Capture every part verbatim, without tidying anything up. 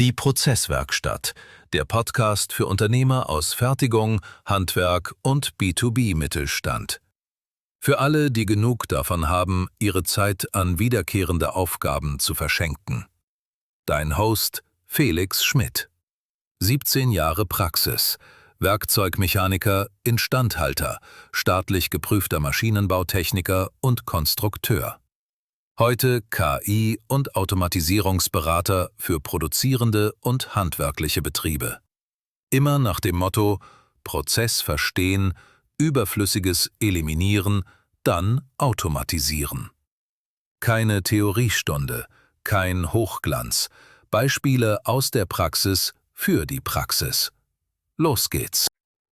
Die Prozesswerkstatt, der Podcast für Unternehmer aus Fertigung, Handwerk und B zwei B-Mittelstand. Für alle, die genug davon haben, ihre Zeit an wiederkehrende Aufgaben zu verschenken. Dein Host Felix Schmidt. siebzehn Jahre Praxis, Werkzeugmechaniker, Instandhalter, staatlich geprüfter Maschinenbautechniker und Konstrukteur. Heute K I- und Automatisierungsberater für produzierende und handwerkliche Betriebe. Immer nach dem Motto: Prozess verstehen, Überflüssiges eliminieren, dann automatisieren. Keine Theoriestunde, kein Hochglanz, Beispiele aus der Praxis für die Praxis. Los geht's!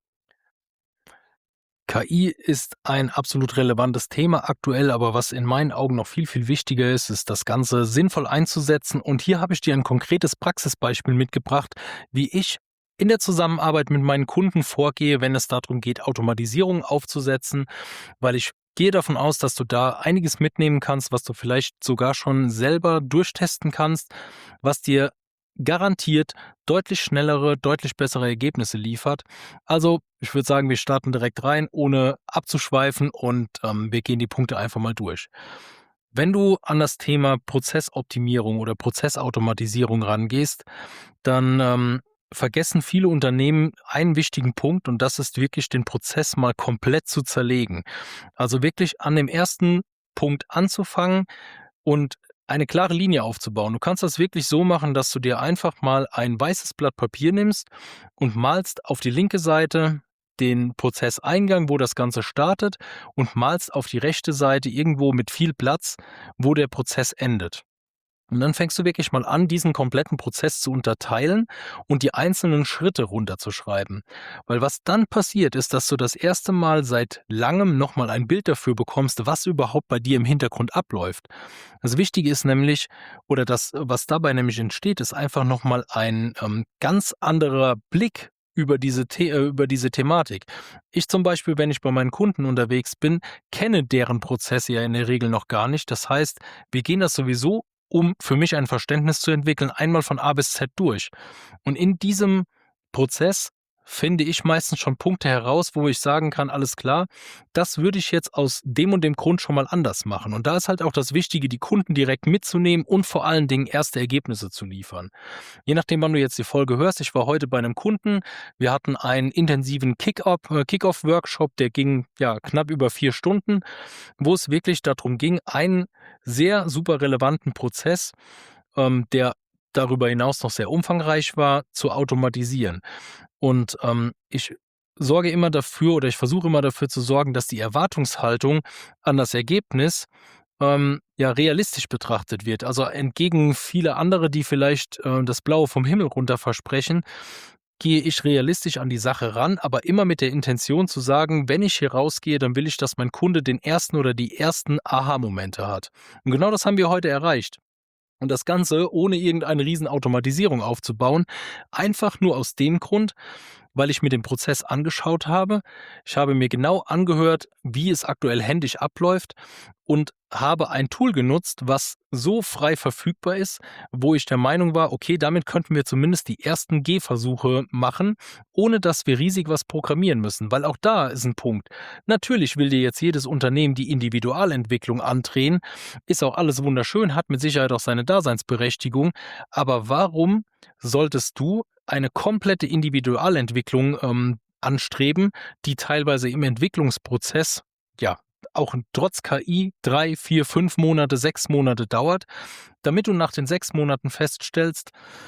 K I ist ein absolut relevantes Thema aktuell, aber was in meinen Augen noch viel, viel wichtiger ist, ist das Ganze sinnvoll einzusetzen. Und hier habe ich dir ein konkretes Praxisbeispiel mitgebracht, wie ich in der Zusammenarbeit mit meinen Kunden vorgehe, wenn es darum geht, Automatisierung aufzusetzen, weil ich gehe davon aus, dass du da einiges mitnehmen kannst, was du vielleicht sogar schon selber durchtesten kannst, was dir garantiert deutlich schnellere, deutlich bessere Ergebnisse liefert. Also ich würde sagen, wir starten direkt rein, ohne abzuschweifen, und ähm, wir gehen die Punkte einfach mal durch. Wenn du an das Thema Prozessoptimierung oder Prozessautomatisierung rangehst, dann ähm, vergessen viele Unternehmen einen wichtigen Punkt, und das ist wirklich, den Prozess mal komplett zu zerlegen. Also wirklich an dem ersten Punkt anzufangen und eine klare Linie aufzubauen. Du kannst das wirklich so machen, dass du dir einfach mal ein weißes Blatt Papier nimmst und malst auf die linke Seite den Prozesseingang, wo das Ganze startet, und malst auf die rechte Seite irgendwo mit viel Platz, wo der Prozess endet. Und dann fängst du wirklich mal an, diesen kompletten Prozess zu unterteilen und die einzelnen Schritte runterzuschreiben. Weil was dann passiert, ist, dass du das erste Mal seit langem nochmal ein Bild dafür bekommst, was überhaupt bei dir im Hintergrund abläuft. Das Wichtige ist nämlich, oder das, was dabei nämlich entsteht, ist einfach nochmal ein ähm, ganz anderer Blick über diese, The äh, über diese Thematik. Ich zum Beispiel, wenn ich bei meinen Kunden unterwegs bin, kenne deren Prozesse ja in der Regel noch gar nicht. Das heißt, wir gehen das sowieso, um für mich ein Verständnis zu entwickeln, einmal von A bis Z durch. Und in diesem Prozess finde ich meistens schon Punkte heraus, wo ich sagen kann, alles klar, das würde ich jetzt aus dem und dem Grund schon mal anders machen. Und da ist halt auch das Wichtige, die Kunden direkt mitzunehmen und vor allen Dingen erste Ergebnisse zu liefern. Je nachdem, wann du jetzt die Folge hörst, ich war heute bei einem Kunden, wir hatten einen intensiven Kick-Off, äh, Kick-Off-Workshop, der ging ja knapp über vier Stunden, wo es wirklich darum ging, einen sehr super relevanten Prozess, ähm, der darüber hinaus noch sehr umfangreich war, zu automatisieren. Und ähm, ich sorge immer dafür, oder ich versuche immer dafür zu sorgen, dass die Erwartungshaltung an das Ergebnis ähm, ja realistisch betrachtet wird. Also entgegen vieler andere, die vielleicht äh, das Blaue vom Himmel runter versprechen, gehe ich realistisch an die Sache ran, aber immer mit der Intention zu sagen, wenn ich hier rausgehe, dann will ich, dass mein Kunde den ersten oder die ersten Aha-Momente hat. Und genau das haben wir heute erreicht. Und das Ganze ohne irgendeine Riesenautomatisierung aufzubauen, einfach nur aus dem Grund, weil ich mir den Prozess angeschaut habe. Ich habe mir genau angehört, wie es aktuell händisch abläuft, und habe ein Tool genutzt, was so frei verfügbar ist, wo ich der Meinung war, okay, damit könnten wir zumindest die ersten Gehversuche machen, ohne dass wir riesig was programmieren müssen. Weil auch da ist ein Punkt. Natürlich will dir jetzt jedes Unternehmen die Individualentwicklung andrehen, ist auch alles wunderschön, hat mit Sicherheit auch seine Daseinsberechtigung, aber warum solltest du eine komplette Individualentwicklung ähm, anstreben, die teilweise im Entwicklungsprozess, ja, auch trotz K I drei, vier, fünf Monate, sechs Monate dauert, damit du nach den sechs Monaten feststellst,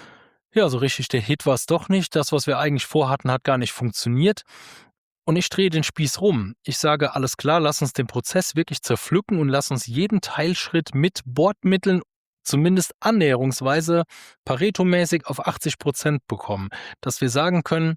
ja, so richtig der Hit war es doch nicht, das, was wir eigentlich vorhatten, hat gar nicht funktioniert. Und ich drehe den Spieß rum. Ich sage, alles klar, lass uns den Prozess wirklich zerpflücken und lass uns jeden Teilschritt mit Bordmitteln zumindest annäherungsweise Pareto-mäßig auf achtzig Prozent bekommen, dass wir sagen können,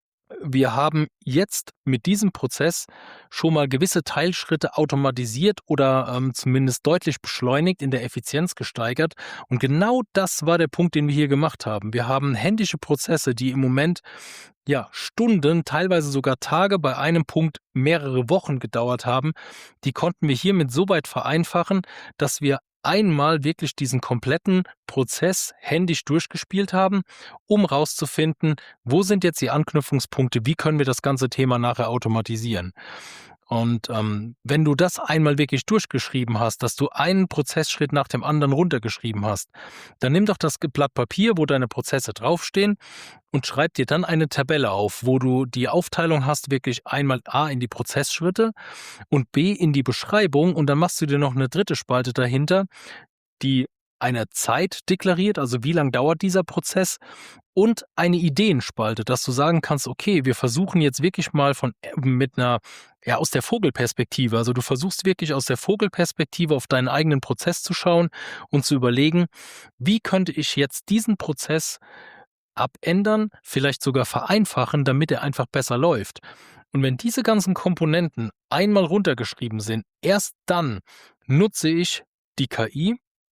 wir haben jetzt mit diesem Prozess schon mal gewisse Teilschritte automatisiert oder ähm, zumindest deutlich beschleunigt, in der Effizienz gesteigert. Und genau das war der Punkt, den wir hier gemacht haben. Wir haben händische Prozesse, die im Moment ja Stunden, teilweise sogar Tage, bei einem Punkt mehrere Wochen gedauert haben. Die konnten wir hiermit so weit vereinfachen, dass wir einmal wirklich diesen kompletten Prozess händisch durchgespielt haben, um rauszufinden, wo sind jetzt die Anknüpfungspunkte, wie können wir das ganze Thema nachher automatisieren. Und ähm, wenn du das einmal wirklich durchgeschrieben hast, dass du einen Prozessschritt nach dem anderen runtergeschrieben hast, dann nimm doch das Blatt Papier, wo deine Prozesse draufstehen, und schreib dir dann eine Tabelle auf, wo du die Aufteilung hast, wirklich einmal A in die Prozessschritte und B in die Beschreibung, und dann machst du dir noch eine dritte Spalte dahinter, die eine Zeit deklariert, also wie lang dauert dieser Prozess, und eine Ideenspalte, dass du sagen kannst, okay, wir versuchen jetzt wirklich mal von äh, mit einer, ja, aus der Vogelperspektive, also du versuchst wirklich aus der Vogelperspektive auf deinen eigenen Prozess zu schauen und zu überlegen, wie könnte ich jetzt diesen Prozess abändern, vielleicht sogar vereinfachen, damit er einfach besser läuft. Und wenn diese ganzen Komponenten einmal runtergeschrieben sind, erst dann nutze ich die K I,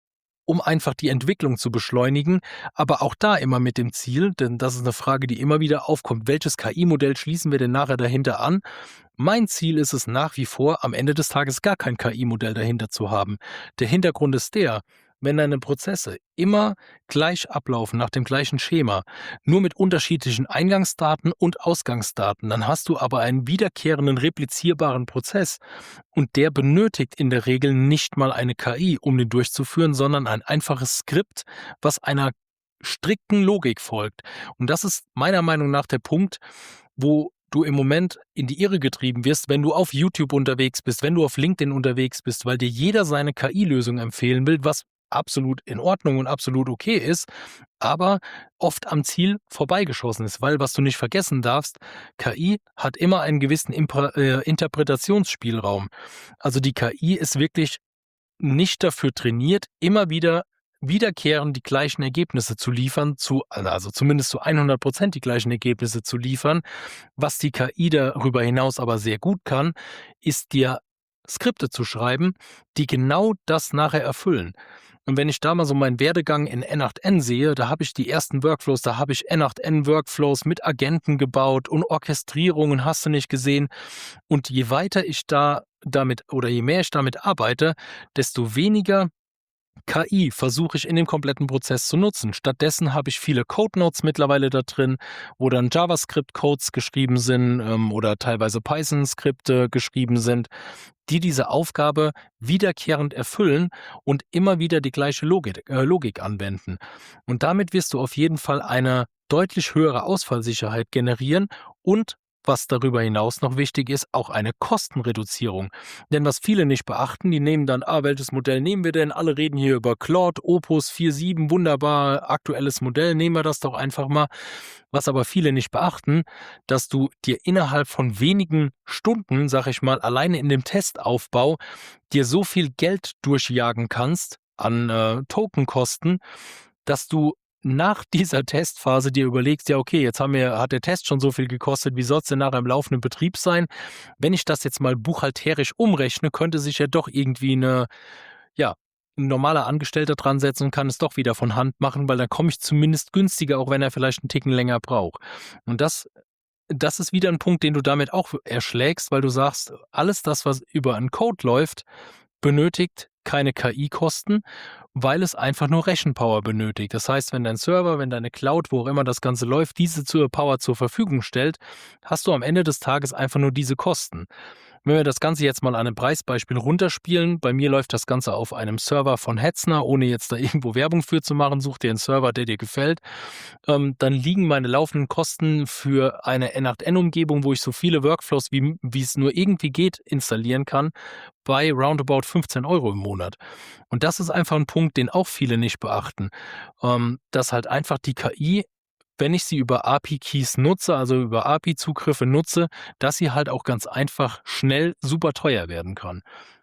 um einfach die Entwicklung zu beschleunigen, aber auch da immer mit dem Ziel, denn das ist eine Frage, die immer wieder aufkommt, welches K I-Modell schließen wir denn nachher dahinter an? Mein Ziel ist es nach wie vor, am Ende des Tages gar kein K I-Modell dahinter zu haben. Der Hintergrund ist der: Wenn deine Prozesse immer gleich ablaufen, nach dem gleichen Schema, nur mit unterschiedlichen Eingangsdaten und Ausgangsdaten, dann hast du aber einen wiederkehrenden, replizierbaren Prozess, und der benötigt in der Regel nicht mal eine K I, um den durchzuführen, sondern ein einfaches Skript, was einer strikten Logik folgt. Und das ist meiner Meinung nach der Punkt, wo du im Moment in die Irre getrieben wirst, wenn du auf YouTube unterwegs bist, wenn du auf LinkedIn unterwegs bist, weil dir jeder seine K I-Lösung empfehlen will, was absolut in Ordnung und absolut okay ist, aber oft am Ziel vorbeigeschossen ist, weil, was du nicht vergessen darfst, K I hat immer einen gewissen Impre- äh, Interpretationsspielraum. Also die K I ist wirklich nicht dafür trainiert, immer wieder wiederkehrend die gleichen Ergebnisse zu liefern, zu, also zumindest zu hundert Prozent die gleichen Ergebnisse zu liefern. Was die K I darüber hinaus aber sehr gut kann, ist dir Skripte zu schreiben, die genau das nachher erfüllen. Und wenn ich da mal so meinen Werdegang in N acht N sehe, da habe ich die ersten Workflows, da habe ich N acht N-Workflows mit Agenten gebaut und Orchestrierungen, hast du nicht gesehen. Und je weiter ich da damit oder je mehr ich damit arbeite, desto weniger K I versuche ich in dem kompletten Prozess zu nutzen. Stattdessen habe ich viele Code-Notes mittlerweile da drin, wo dann JavaScript-Codes geschrieben sind ähm, oder teilweise Python-Skripte geschrieben sind, die diese Aufgabe wiederkehrend erfüllen und immer wieder die gleiche Logik, äh, Logik anwenden. Und damit wirst du auf jeden Fall eine deutlich höhere Ausfallsicherheit generieren und, was darüber hinaus noch wichtig ist, auch eine Kostenreduzierung. Denn was viele nicht beachten, die nehmen dann, ah, welches Modell nehmen wir denn? Alle reden hier über Claude, Opus vier Punkt sieben, wunderbar, aktuelles Modell, nehmen wir das doch einfach mal. Was aber viele nicht beachten, dass du dir innerhalb von wenigen Stunden, sag ich mal, alleine in dem Testaufbau dir so viel Geld durchjagen kannst an äh, Tokenkosten, dass du nach dieser Testphase dir überlegst, ja okay, jetzt haben wir, hat der Test schon so viel gekostet, wie soll es denn nachher im laufenden Betrieb sein? Wenn ich das jetzt mal buchhalterisch umrechne, könnte sich ja doch irgendwie eine, ja, ein normaler Angestellter dran setzen und kann es doch wieder von Hand machen, weil dann komme ich zumindest günstiger, auch wenn er vielleicht einen Ticken länger braucht. Und das, das ist wieder ein Punkt, den du damit auch erschlägst, weil du sagst, alles das, was über einen Code läuft, benötigt keine K I-Kosten, weil es einfach nur Rechenpower benötigt. Das heißt, wenn dein Server, wenn deine Cloud, wo auch immer das Ganze läuft, diese zur Power zur Verfügung stellt, hast du am Ende des Tages einfach nur diese Kosten. Wenn wir das Ganze jetzt mal an einem Preisbeispiel runterspielen, bei mir läuft das Ganze auf einem Server von Hetzner, ohne jetzt da irgendwo Werbung für zu machen, such dir einen Server, der dir gefällt, ähm, dann liegen meine laufenden Kosten für eine N acht N-Umgebung, wo ich so viele Workflows, wie, wie es nur irgendwie geht, installieren kann, bei roundabout fünfzehn Euro im Monat. Und das ist einfach ein Punkt, den auch viele nicht beachten, ähm, dass halt einfach die K I, wenn ich sie über A P I-Keys nutze, also über A P I-Zugriffe nutze, dass sie halt auch ganz einfach schnell super teuer werden kann.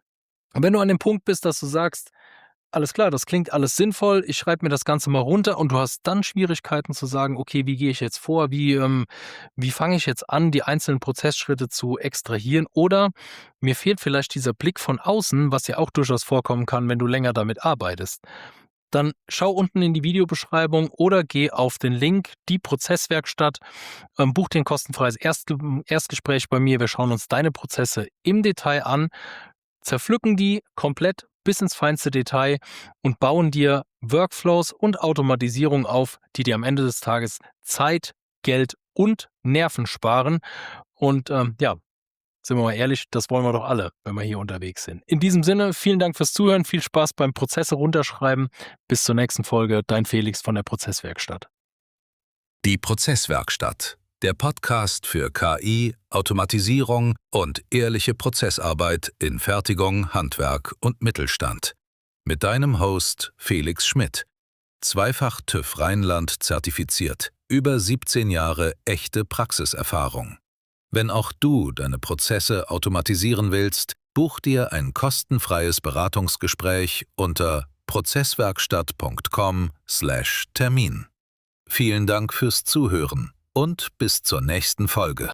Und wenn du an dem Punkt bist, dass du sagst, alles klar, das klingt alles sinnvoll, ich schreibe mir das Ganze mal runter, und du hast dann Schwierigkeiten zu sagen, okay, wie gehe ich jetzt vor, wie, ähm, wie fange ich jetzt an, die einzelnen Prozessschritte zu extrahieren, oder mir fehlt vielleicht dieser Blick von außen, was ja auch durchaus vorkommen kann, wenn du länger damit arbeitest. Dann schau unten in die Videobeschreibung oder geh auf den Link die Prozesswerkstatt, ähm, buch dir ein kostenfreies Erstge Erstgespräch bei mir. Wir schauen uns deine Prozesse im Detail an, zerpflücken die komplett bis ins feinste Detail und bauen dir Workflows und Automatisierung auf, die dir am Ende des Tages Zeit, Geld und Nerven sparen. Und ähm, ja, sind wir mal ehrlich, das wollen wir doch alle, wenn wir hier unterwegs sind. In diesem Sinne, vielen Dank fürs Zuhören, viel Spaß beim Prozesse runterschreiben. Bis zur nächsten Folge, dein Felix von der Prozesswerkstatt. Die Prozesswerkstatt, der Podcast für K I, Automatisierung und ehrliche Prozessarbeit in Fertigung, Handwerk und Mittelstand. Mit deinem Host Felix Schmidt. Zweifach TÜV Rheinland zertifiziert, über siebzehn Jahre echte Praxiserfahrung. Wenn auch du deine Prozesse automatisieren willst, buch dir ein kostenfreies Beratungsgespräch unter prozesswerkstatt punkt com slash Termin. Vielen Dank fürs Zuhören und bis zur nächsten Folge.